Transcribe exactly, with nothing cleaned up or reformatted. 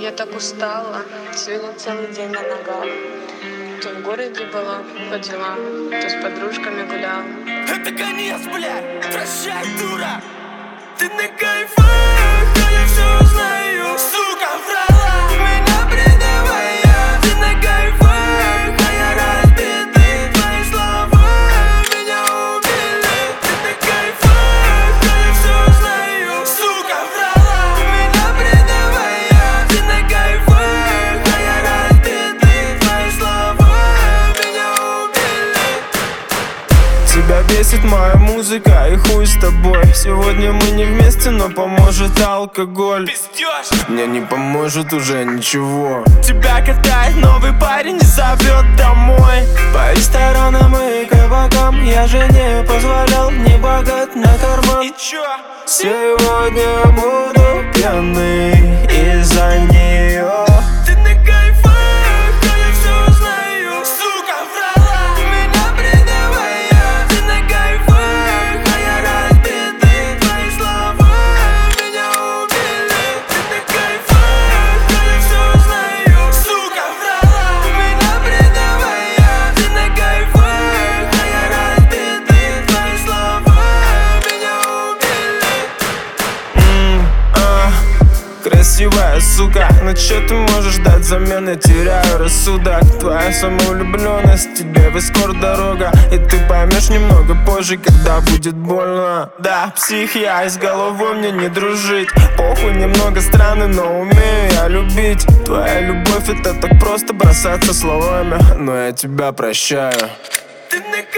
Я так устала, сегодня целый день на ногах. То в городе была по делам, то с подружками гуляла. Это конец, блядь! Прощай, дура! Ты на кайфах, а я все узнаю. Сука, врала, меня предавая. Ты на кайфах, а я разбитый. Твои слова меня убили. Ты на кайфах, а я все узнаю. Сука, врала, меня предавая. Ты на кайфах, а я разбитый. Твои слова меня убили. Тебя бесит моя музыка и хуй с тобой. Сегодня мы не вместе, но поможет алкоголь. Пиздёж! Мне не поможет уже ничего. Тебя катает новый парень и зовет домой. По ресторанам и кабакам я же не позволял, не богат на карман. И чё? Сегодня буду пьяный из-за неё. Ты на кайфах, а я все узнаю. Сука, врала, меня предавая. Ты на кайфах, а я разбитый. Твои слова меня убили. Ты на кайфах, а я все узнаю. Сука, врала, меня предавая. Ты на кайфах, а я разбитый. Твои слова меня убили. М, а, Красивая сука, но чё ты можешь дать взамен? Я теряю рассудок. Твоя самовлюбленность, тебе в эскорт дорога. И ты поймешь немного позже, когда будет больно. Да, псих я, и с головой мне не дружить. Похуй, немного странный, но умею я любить. Твоя любовь — это так просто бросаться словами, но я тебя прощаю. Ты на